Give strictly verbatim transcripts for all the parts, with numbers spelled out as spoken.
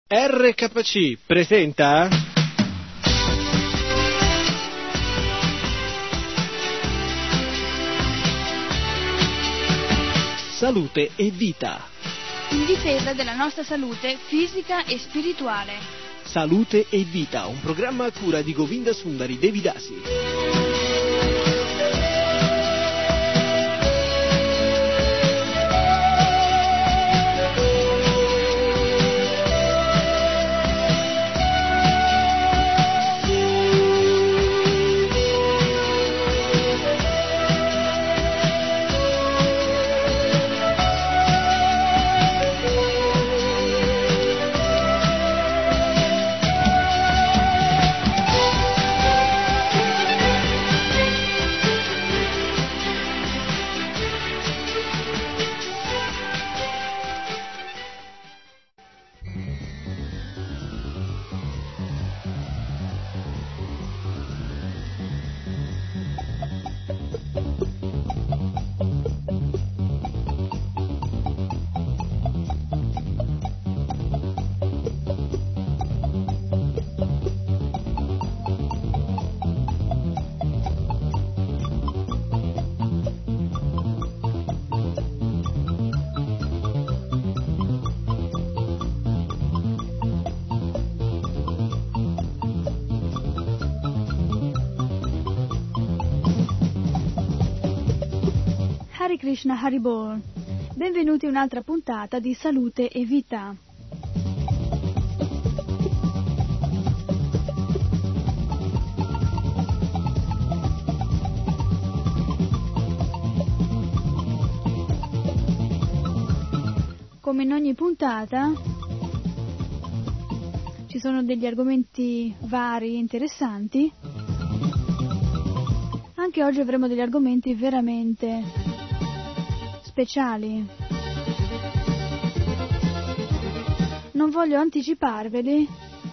R K C presenta Salute e Vita. In difesa della nostra salute fisica e spirituale. Salute e Vita, un programma a cura di Govinda Sundari Devidasi. Hare Krishna Haribol, benvenuti a un'altra puntata di Salute e Vita. Come in ogni puntata ci sono degli argomenti vari e interessanti. Anche oggi avremo degli argomenti veramente speciali. Non voglio anticiparveli,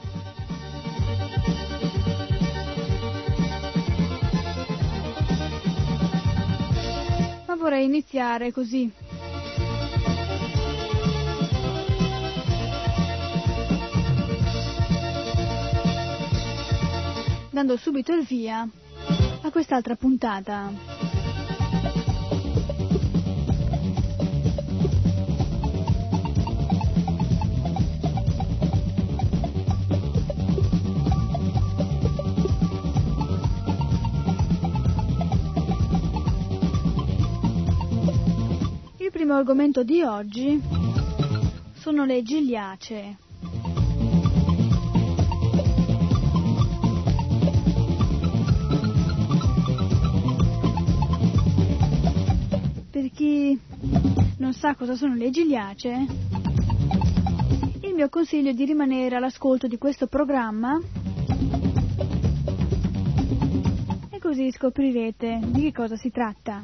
ma vorrei iniziare così. Dando subito il via a quest'altra puntata. Il primo argomento di oggi sono le gigliacee. Per chi non sa cosa sono le gigliacee, il mio consiglio è di rimanere all'ascolto di questo programma e così scoprirete di che cosa si tratta.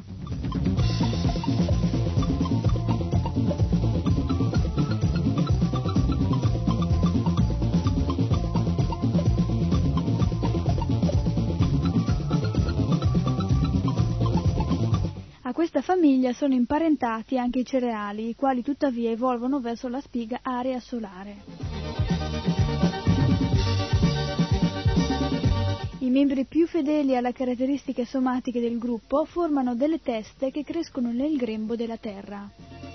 A questa famiglia sono imparentati anche i cereali, i quali tuttavia evolvono verso la spiga area solare. I membri più fedeli alle caratteristiche somatiche del gruppo formano delle teste che crescono nel grembo della terra.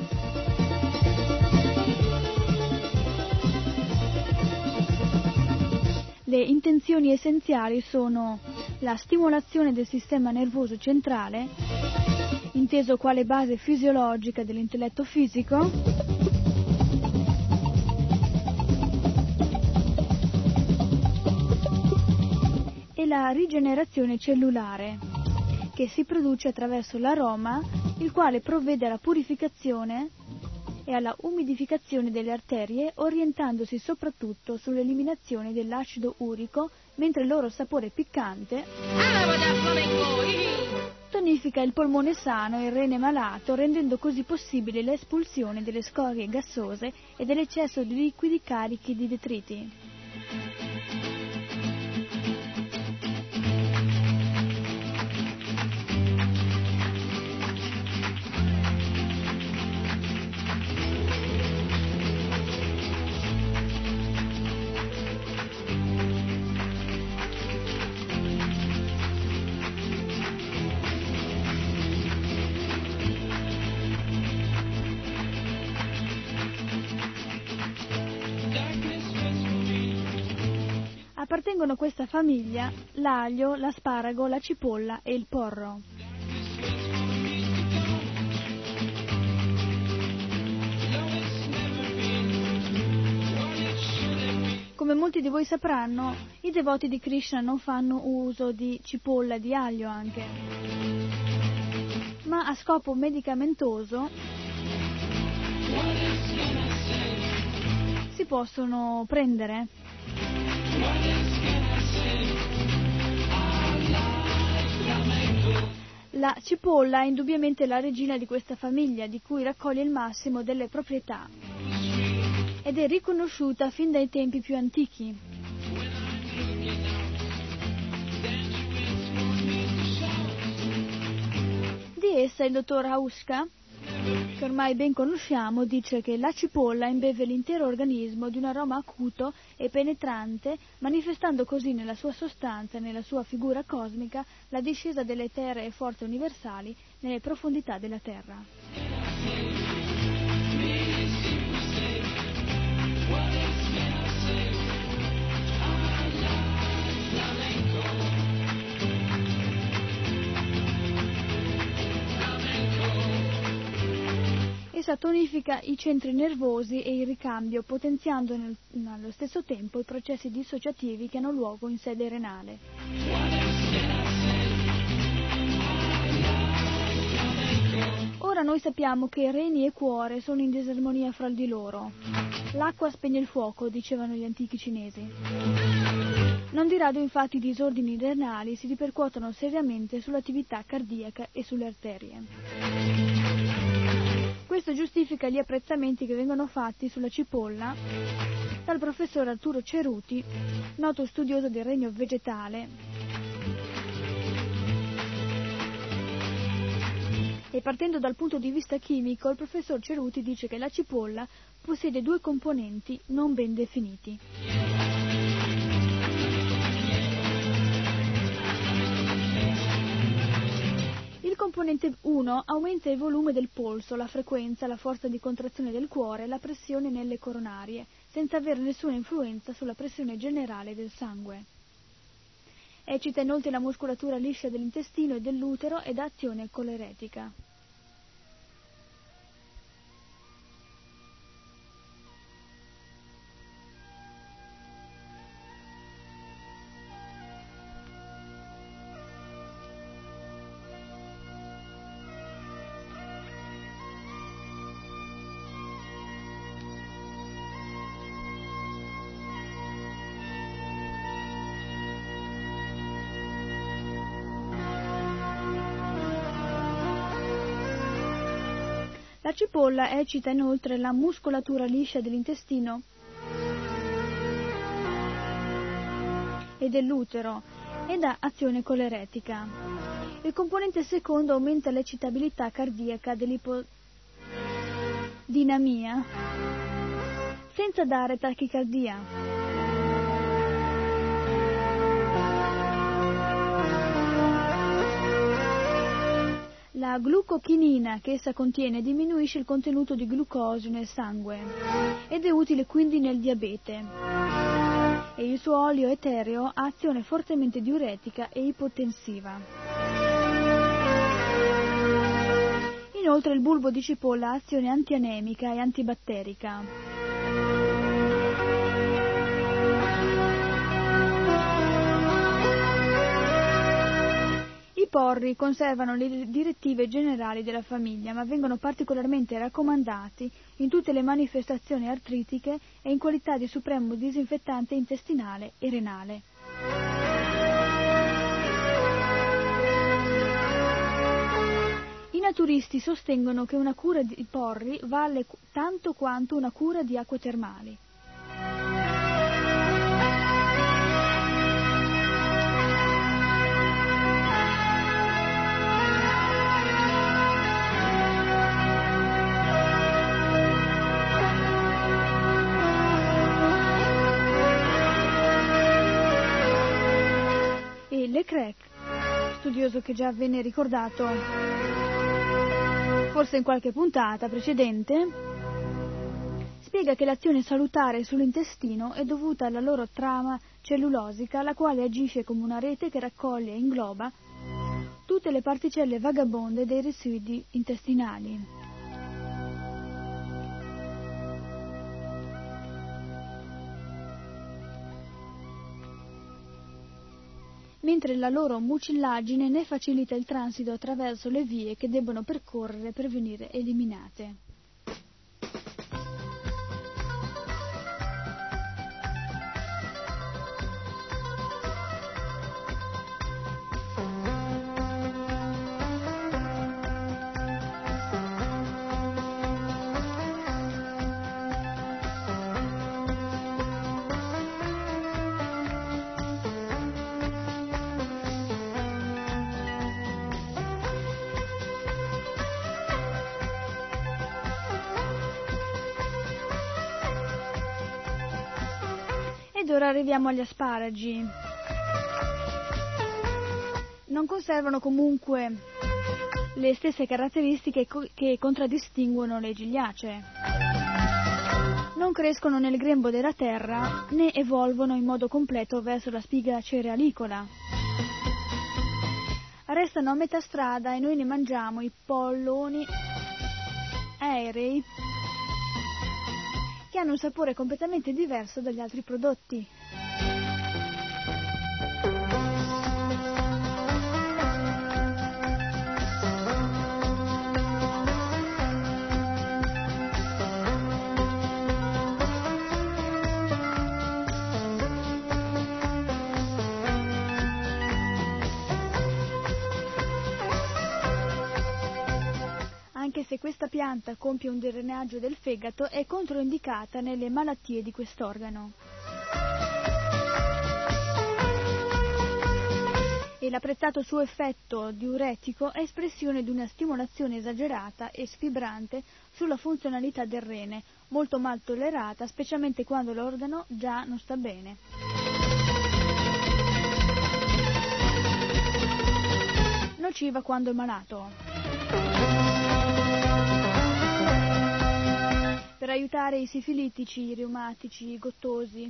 Le intenzioni essenziali sono la stimolazione del sistema nervoso centrale, inteso quale base fisiologica dell'intelletto fisico, e la rigenerazione cellulare, che si produce attraverso l'aroma, il quale provvede alla purificazione e alla umidificazione delle arterie, orientandosi soprattutto sull'eliminazione dell'acido urico, mentre il loro sapore piccante tonifica il polmone sano e il rene malato, rendendo così possibile l'espulsione delle scorie gassose e dell'eccesso di liquidi carichi di detriti. Appartengono a questa famiglia l'aglio, l'asparago, la cipolla e il porro. Come molti di voi sapranno, i devoti di Krishna non fanno uso di cipolla e di aglio anche, ma a scopo medicamentoso si possono prendere. La cipolla è indubbiamente la regina di questa famiglia, di cui raccoglie il massimo delle proprietà ed è riconosciuta fin dai tempi più antichi. Di essa il dottor Hauska, che ormai ben conosciamo, dice che la cipolla imbeve l'intero organismo di un aroma acuto e penetrante, manifestando così nella sua sostanza e nella sua figura cosmica la discesa delle eteree forze universali nelle profondità della terra. Essa tonifica i centri nervosi e il ricambio, potenziando nel, allo stesso tempo i processi dissociativi che hanno luogo in sede renale. Ora noi sappiamo che reni e cuore sono in disarmonia fra di loro. L'acqua spegne il fuoco, dicevano gli antichi cinesi. Non di rado infatti i disordini renali si ripercuotono seriamente sull'attività cardiaca e sulle arterie. Questo giustifica gli apprezzamenti che vengono fatti sulla cipolla dal professor Arturo Ceruti, noto studioso del regno vegetale, e partendo dal punto di vista chimico, il professor Ceruti dice che la cipolla possiede due componenti non ben definiti. Il componente uno aumenta il volume del polso, la frequenza, la forza di contrazione del cuore e la pressione nelle coronarie, senza avere nessuna influenza sulla pressione generale del sangue. Eccita inoltre la muscolatura liscia dell'intestino e dell'utero ed ha azione coleretica. La cipolla eccita inoltre la muscolatura liscia dell'intestino e dell'utero ed ha azione coleretica. Il componente secondo aumenta l'eccitabilità cardiaca dell'ipodinamia senza dare tachicardia. La glucochinina che essa contiene diminuisce il contenuto di glucosio nel sangue ed è utile quindi nel diabete, e il suo olio etereo ha azione fortemente diuretica e ipotensiva. Inoltre il bulbo di cipolla ha azione antianemica e antibatterica. I porri conservano le direttive generali della famiglia, ma vengono particolarmente raccomandati in tutte le manifestazioni artritiche e in qualità di supremo disinfettante intestinale e renale. I naturisti sostengono che una cura di porri vale tanto quanto una cura di acque termali. Leclerc, studioso che già venne ricordato forse in qualche puntata precedente, spiega che l'azione salutare sull'intestino è dovuta alla loro trama cellulosica, la quale agisce come una rete che raccoglie e ingloba tutte le particelle vagabonde dei residui intestinali. Mentre la loro mucillagine ne facilita il transito attraverso le vie che debbono percorrere per venire eliminate. Ed ora arriviamo agli asparagi. Non conservano comunque le stesse caratteristiche che contraddistinguono le gigliacee. Non crescono nel grembo della terra né evolvono in modo completo verso la spiga cerealicola. Restano a metà strada e noi ne mangiamo i polloni aerei che hanno un sapore completamente diverso dagli altri prodotti. Anche se questa pianta compie un drenaggio del fegato, è controindicata nelle malattie di quest'organo. E l'apprezzato suo effetto diuretico è espressione di una stimolazione esagerata e sfibrante sulla funzionalità del rene, molto mal tollerata, specialmente quando l'organo già non sta bene. Nociva quando è malato. Per aiutare i sifilitici, i reumatici, i gottosi,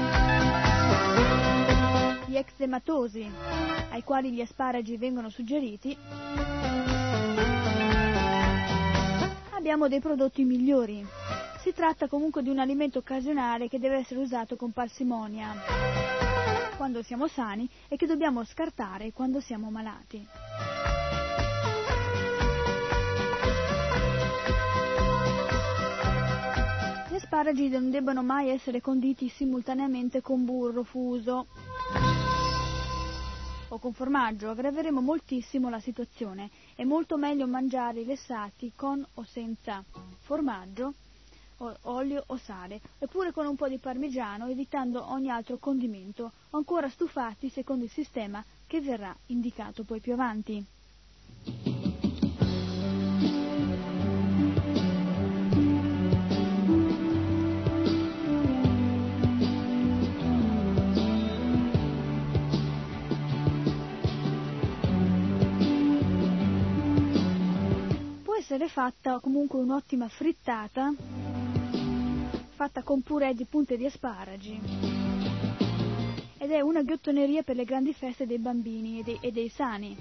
gli eczematosi, ai quali gli asparagi vengono suggeriti, abbiamo dei prodotti migliori. Si tratta comunque di un alimento occasionale che deve essere usato con parsimonia quando siamo sani e che dobbiamo scartare quando siamo malati. Gli asparagi non debbono mai essere conditi simultaneamente con burro fuso o con formaggio, aggraveremo moltissimo la situazione. È molto meglio mangiare i lessati con o senza formaggio, o olio o sale, eppure con un po' di parmigiano, evitando ogni altro condimento, o ancora stufati secondo il sistema che verrà indicato poi più avanti. Essere fatta comunque un'ottima frittata fatta con purè di punte di asparagi, ed è una ghiottoneria per le grandi feste dei bambini e dei, e dei sani.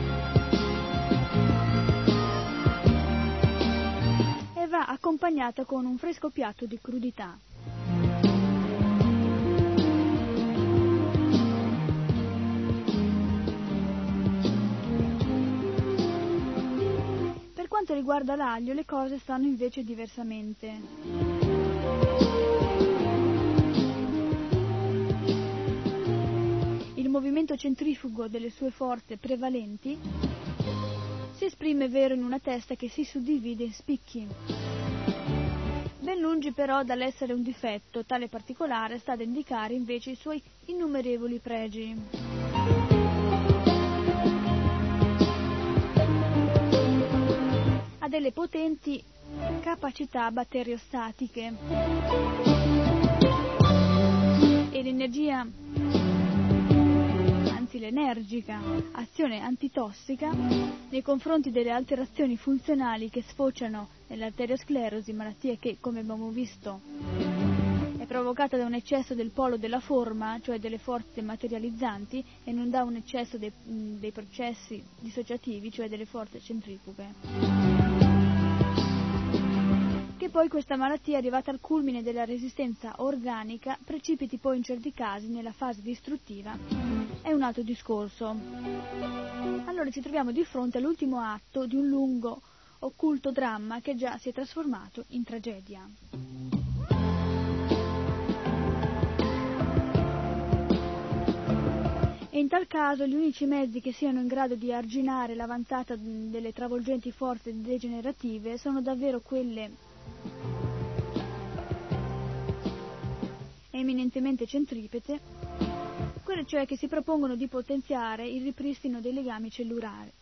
E va accompagnata con un fresco piatto di crudità. Per quanto riguarda l'aglio, le cose stanno invece diversamente. Il movimento centrifugo delle sue forze prevalenti si esprime vero in una testa che si suddivide in spicchi. Ben lungi però dall'essere un difetto, tale particolare sta ad indicare invece i suoi innumerevoli pregi. Ha delle potenti capacità batteriostatiche e l'energia, anzi l'energica azione antitossica nei confronti delle alterazioni funzionali che sfociano nell'arteriosclerosi, malattia che, come abbiamo visto, è provocata da un eccesso del polo della forma, cioè delle forze materializzanti, e non da un eccesso dei, dei processi dissociativi, cioè delle forze centrifughe. Che poi questa malattia, arrivata al culmine della resistenza organica, precipiti poi in certi casi nella fase distruttiva, è un altro discorso. Allora ci troviamo di fronte all'ultimo atto di un lungo, occulto dramma che già si è trasformato in tragedia. E in tal caso gli unici mezzi che siano in grado di arginare l'avanzata delle travolgenti forze degenerative sono davvero quelle eminentemente centripete, quelle cioè che si propongono di potenziare il ripristino dei legami cellulari.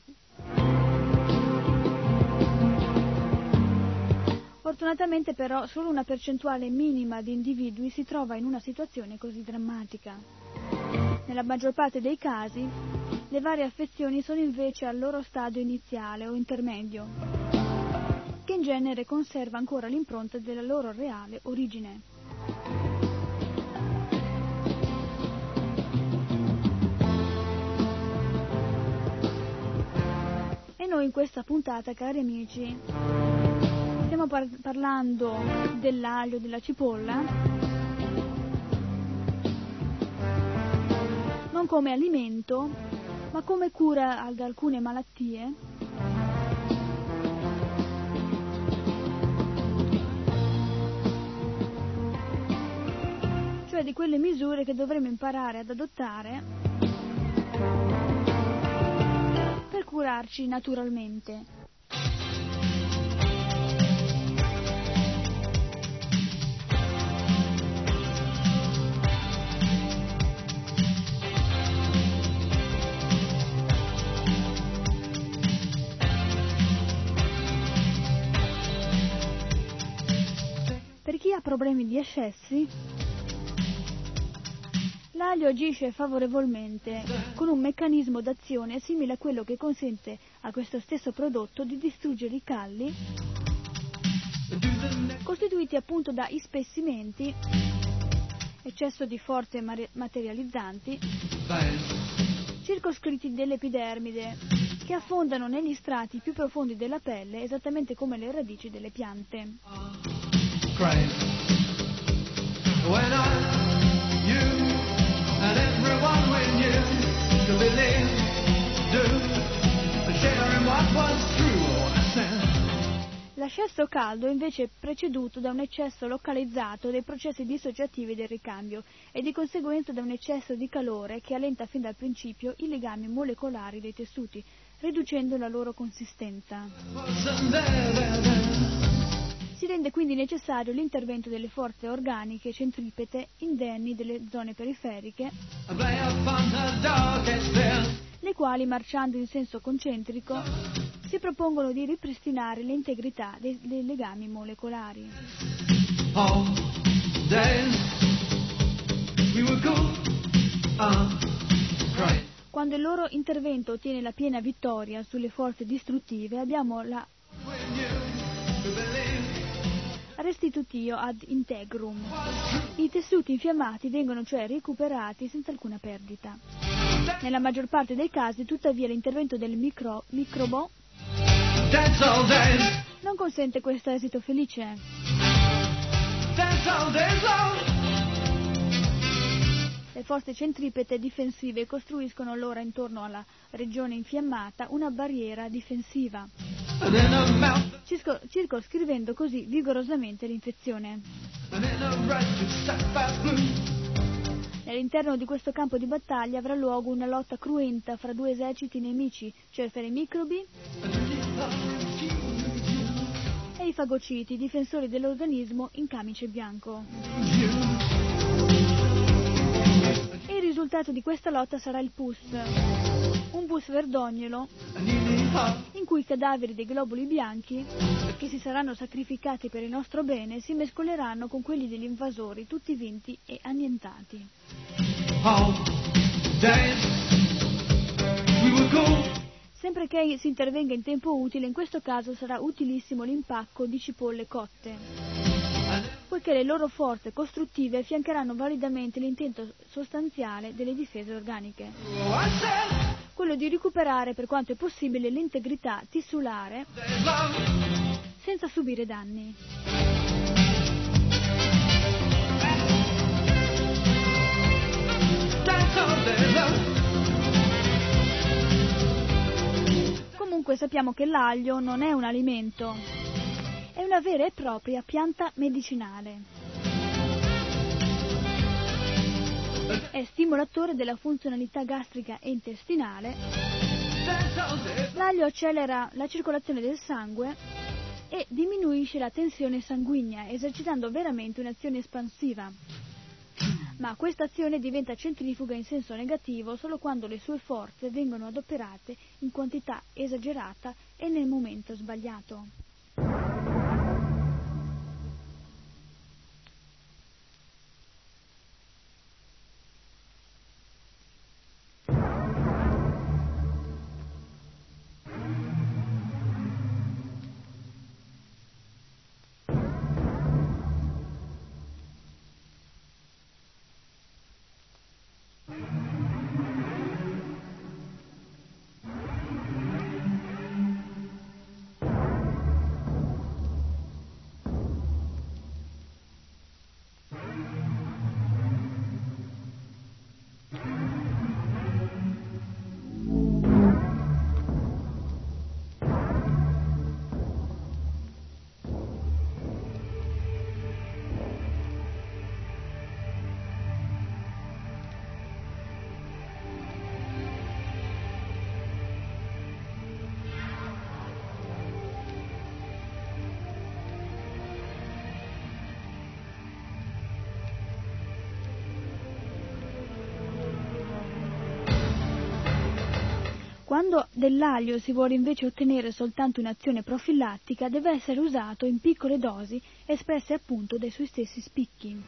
Fortunatamente però solo una percentuale minima di individui si trova in una situazione così drammatica. Nella maggior parte dei casi le varie affezioni sono invece al loro stadio iniziale o intermedio, che in genere conserva ancora l'impronta della loro reale origine. E noi in questa puntata, cari amici, stiamo par- parlando dell'aglio, della cipolla, non come alimento, ma come cura ad alcune malattie, cioè di quelle misure che dovremo imparare ad adottare per curarci naturalmente. Per chi ha problemi di eccessi, l'aglio agisce favorevolmente con un meccanismo d'azione simile a quello che consente a questo stesso prodotto di distruggere i calli costituiti appunto da ispessimenti, eccesso di forze materializzanti, circoscritti dell'epidermide, che affondano negli strati più profondi della pelle, esattamente come le radici delle piante. When I, you, and everyone we knew to believe, do, sharing what was true. L'eccesso caldo è invece preceduto da un eccesso localizzato dei processi dissociativi del ricambio e di conseguenza da un eccesso di calore che allenta fin dal principio i legami molecolari dei tessuti, riducendo la loro consistenza. Si rende quindi necessario l'intervento delle forze organiche centripete indenni delle zone periferiche, le quali, marciando in senso concentrico, si propongono di ripristinare l'integrità dei, dei legami molecolari. Quando il loro intervento ottiene la piena vittoria sulle forze distruttive, abbiamo la restitutio ad integrum. I tessuti infiammati vengono cioè recuperati senza alcuna perdita. Nella maggior parte dei casi, tuttavia, l'intervento del micro, microbo non consente questo esito felice. Le forze centripete difensive costruiscono allora intorno alla regione infiammata una barriera difensiva, circo- circoscrivendo così vigorosamente l'infezione. All'interno di questo campo di battaglia avrà luogo una lotta cruenta fra due eserciti nemici, cioè fra i microbi e i fagociti, difensori dell'organismo in camice bianco. E il risultato di questa lotta sarà il pus, un pus verdognolo in cui i cadaveri dei globuli bianchi, che si saranno sacrificati per il nostro bene, si mescoleranno con quelli degli invasori, tutti vinti e annientati. Sempre che si intervenga in tempo utile, in questo caso sarà utilissimo l'impacco di cipolle cotte, poiché le loro forze costruttive fiancheranno validamente l'intento sostanziale delle difese organiche, quello di recuperare per quanto è possibile l'integrità tissulare senza subire danni. Comunque sappiamo che l'aglio non è un alimento, è una vera e propria pianta medicinale. È stimolatore della funzionalità gastrica e intestinale. L'aglio accelera la circolazione del sangue e diminuisce la tensione sanguigna, esercitando veramente un'azione espansiva. Ma questa azione diventa centrifuga in senso negativo solo quando le sue forze vengono adoperate in quantità esagerata e nel momento sbagliato. Quando dell'aglio si vuole invece ottenere soltanto un'azione profilattica, deve essere usato in piccole dosi espresse appunto dai suoi stessi spicchi.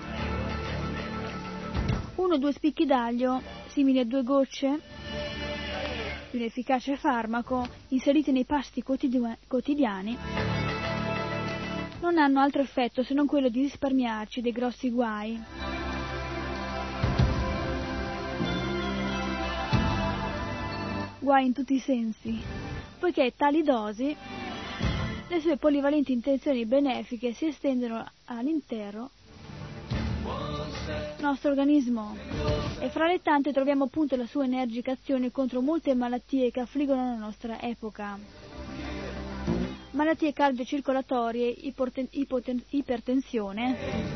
Uno o due spicchi d'aglio, simili a due gocce di un efficace farmaco, inseriti nei pasti quotidiani, non hanno altro effetto se non quello di risparmiarci dei grossi guai. Guai in tutti i sensi, poiché tali dosi, le sue polivalenti intenzioni benefiche si estendono all'intero nostro organismo e fra le tante troviamo appunto la sua energica azione contro molte malattie che affliggono la nostra epoca. Malattie cardiocircolatorie, ipoten- ipoten- ipertensione,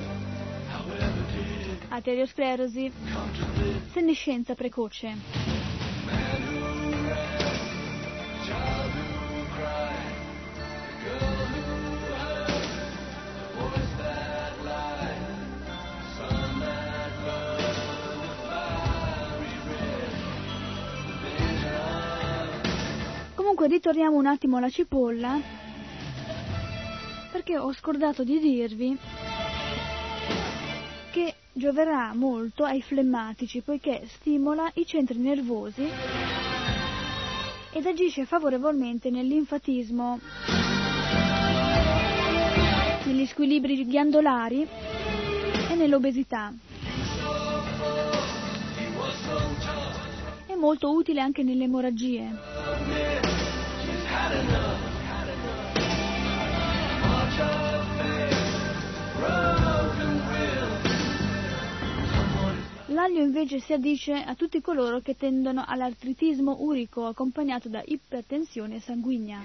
arteriosclerosi, senescenza precoce. Comunque ritorniamo un attimo alla cipolla, perché ho scordato di dirvi che gioverà molto ai flemmatici, poiché stimola i centri nervosi ed agisce favorevolmente nel linfatismo, negli squilibri ghiandolari e nell'obesità. È molto utile anche nelle emorragie. L'aglio invece si addice a tutti coloro che tendono all'artritismo urico accompagnato da ipertensione sanguigna.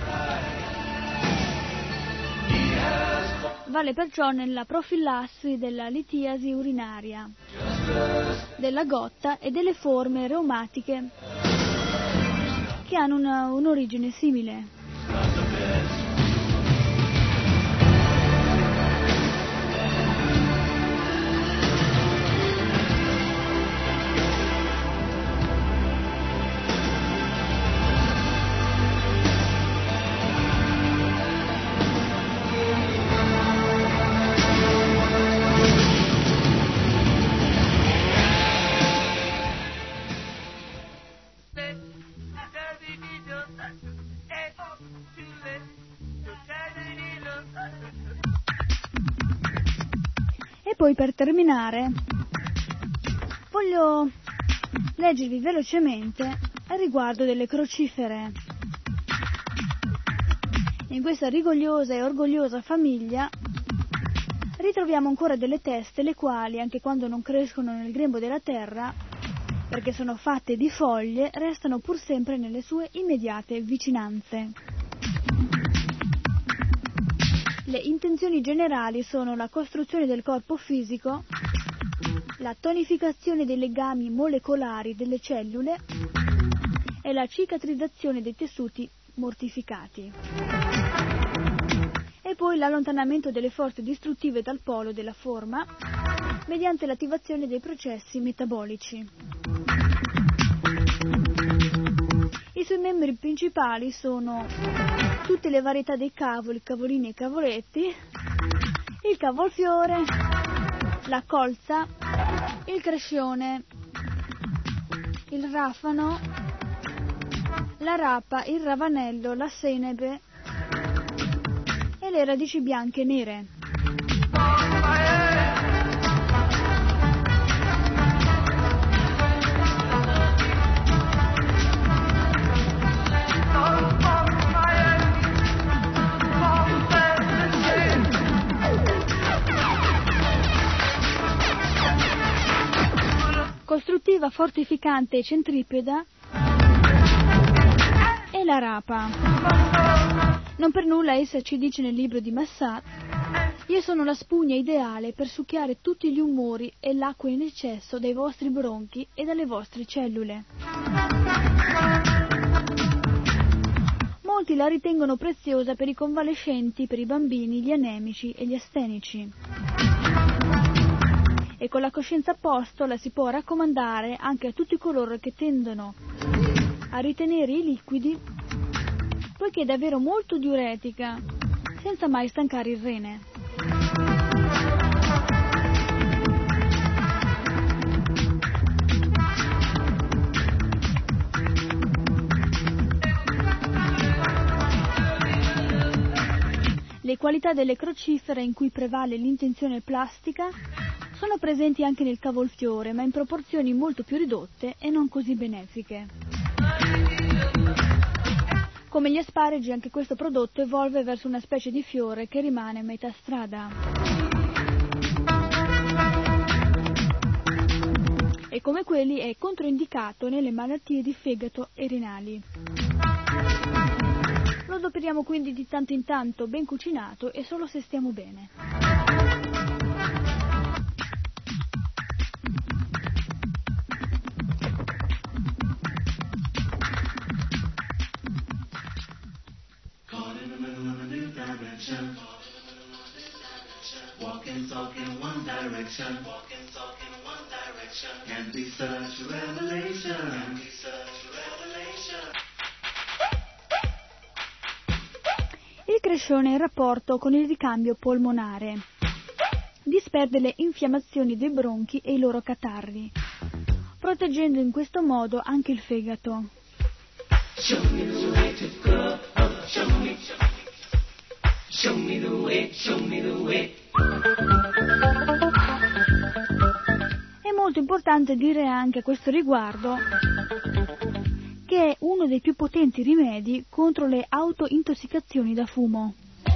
Vale perciò nella profilassi della litiasi urinaria, della gotta e delle forme reumatiche che hanno una, un'origine simile. poi, per terminare, voglio leggervi velocemente a riguardo delle crocifere. In questa rigogliosa e orgogliosa famiglia ritroviamo ancora delle teste, le quali, anche quando non crescono nel grembo della terra, perché sono fatte di foglie, restano pur sempre nelle sue immediate vicinanze. Le intenzioni generali sono la costruzione del corpo fisico, la tonificazione dei legami molecolari delle cellule e la cicatrizzazione dei tessuti mortificati. E poi l'allontanamento delle forze distruttive dal polo della forma mediante l'attivazione dei processi metabolici. I suoi membri principali sono tutte le varietà dei cavoli, cavolini e cavoletti, il cavolfiore, la colza, il crescione, il rafano, la rapa, il ravanello, la senape e le radici bianche e nere. Costruttiva, fortificante e centripeta è la rapa. Non per nulla essa ci dice nel libro di Massat: io sono la spugna ideale per succhiare tutti gli umori e l'acqua in eccesso dai vostri bronchi e dalle vostre cellule. Molti la ritengono preziosa per i convalescenti, per i bambini, gli anemici e gli astenici. E con la coscienza a posto la si può raccomandare anche a tutti coloro che tendono a ritenere i liquidi, poiché è davvero molto diuretica, senza mai stancare il rene. Le qualità delle crocifere, in cui prevale l'intenzione plastica, sono presenti anche nel cavolfiore, ma in proporzioni molto più ridotte e non così benefiche. Come gli asparagi, anche questo prodotto evolve verso una specie di fiore che rimane a metà strada. E come quelli è controindicato nelle malattie di fegato e renali. Lo adoperiamo quindi di tanto in tanto, ben cucinato e solo se stiamo bene. Walking, talk in one direction. Walking, talk in one direction. Can be such a revelation. Can be such a revelation. Il crescione in rapporto con il ricambio polmonare disperde le infiammazioni dei bronchi e i loro catarri, proteggendo in questo modo anche il fegato. Show me the way to go. Oh, show me. Show me the way, show me the way. È molto importante dire anche a questo riguardo che è uno dei più potenti rimedi contro le autointossicazioni da fumo.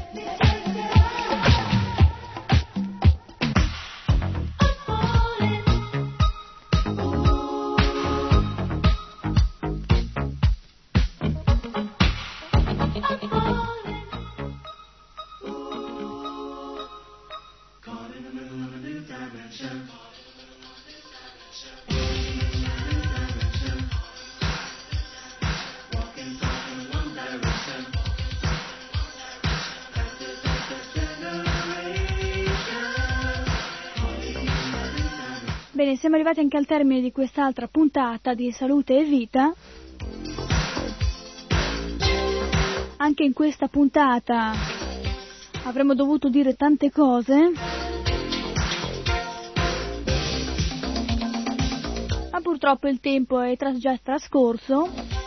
Bene, siamo arrivati anche al termine di quest'altra puntata di Salute e Vita. Anche in questa puntata avremmo dovuto dire tante cose, ma purtroppo il tempo è tras- già trascorso,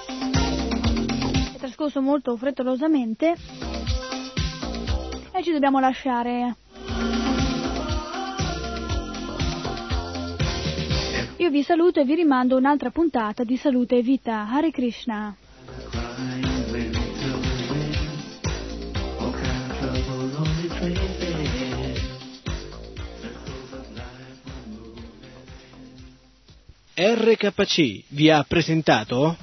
è trascorso molto frettolosamente e ci dobbiamo lasciare. Io vi saluto e vi rimando un'altra puntata di Salute e Vita. Hare Krishna. R K C vi ha presentato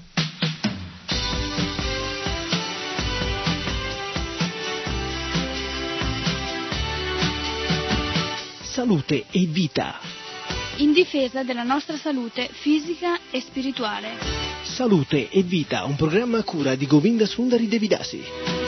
Salute e Vita, in difesa della nostra salute fisica e spirituale. Salute e Vita, un programma a cura di Govinda Sundari Devidasi.